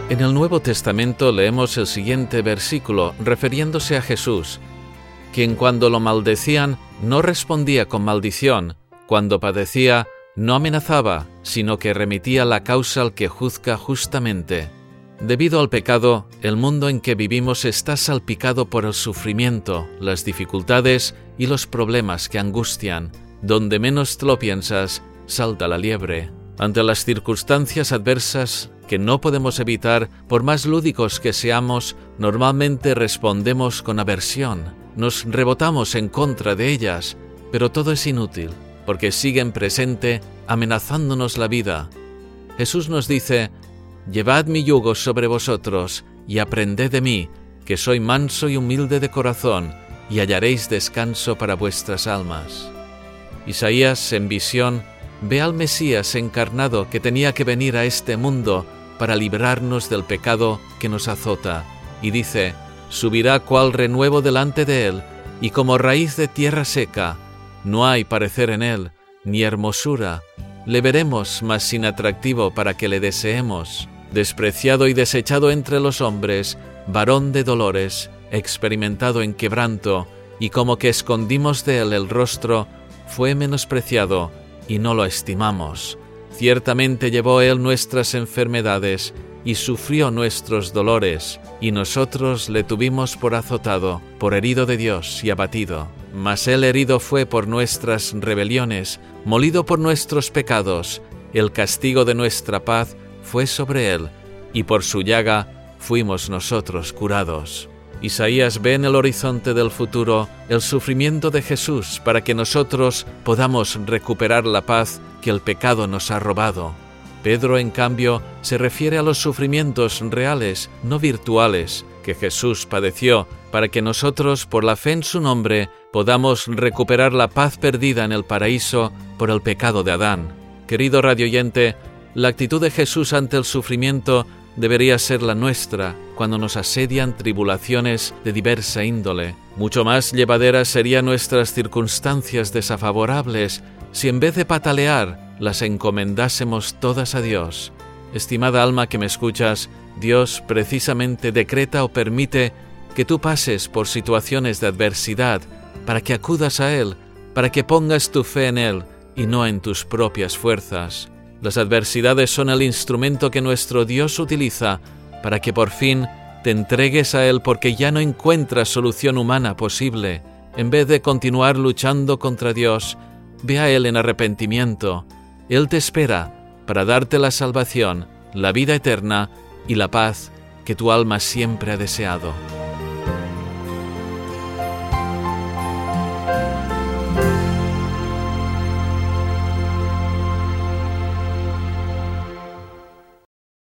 En el Nuevo Testamento leemos el siguiente versículo refiriéndose a Jesús, quien cuando lo maldecían no respondía con maldición, cuando padecía no amenazaba, sino que remitía la causa al que juzga justamente. Debido al pecado, el mundo en que vivimos está salpicado por el sufrimiento, las dificultades y los problemas que angustian. Donde menos te lo piensas, salta la liebre. Ante las circunstancias adversas que no podemos evitar, por más lúdicos que seamos, normalmente respondemos con aversión. Nos rebotamos en contra de ellas, pero todo es inútil, porque siguen presente amenazándonos la vida. Jesús nos dice: «Llevad mi yugo sobre vosotros y aprended de mí, que soy manso y humilde de corazón, y hallaréis descanso para vuestras almas». Isaías, en visión, ve al Mesías encarnado que tenía que venir a este mundo para librarnos del pecado que nos azota, y dice: «Subirá cual renuevo delante de él, y como raíz de tierra seca. No hay parecer en él, ni hermosura. Le veremos, mas sin atractivo para que le deseemos. Despreciado y desechado entre los hombres, varón de dolores, experimentado en quebranto, y como que escondimos de él el rostro, fue menospreciado, y no lo estimamos. Ciertamente llevó él nuestras enfermedades, y sufrió nuestros dolores, y nosotros le tuvimos por azotado, por herido de Dios y abatido. Mas él herido fue por nuestras rebeliones, molido por nuestros pecados. El castigo de nuestra paz fue sobre él, y por su llaga fuimos nosotros curados». Isaías ve en el horizonte del futuro el sufrimiento de Jesús para que nosotros podamos recuperar la paz que el pecado nos ha robado. Pedro, en cambio, se refiere a los sufrimientos reales, no virtuales, que Jesús padeció para que nosotros, por la fe en su nombre, podamos recuperar la paz perdida en el paraíso por el pecado de Adán. Querido radioyente, la actitud de Jesús ante el sufrimiento debería ser la nuestra cuando nos asedian tribulaciones de diversa índole. Mucho más llevaderas serían nuestras circunstancias desfavorables si en vez de patalear las encomendásemos todas a Dios. Estimada alma que me escuchas, Dios precisamente decreta o permite que tú pases por situaciones de adversidad para que acudas a Él, para que pongas tu fe en Él y no en tus propias fuerzas. Las adversidades son el instrumento que nuestro Dios utiliza para que por fin te entregues a Él porque ya no encuentras solución humana posible. En vez de continuar luchando contra Dios, ve a Él en arrepentimiento. Él te espera para darte la salvación, la vida eterna y la paz que tu alma siempre ha deseado.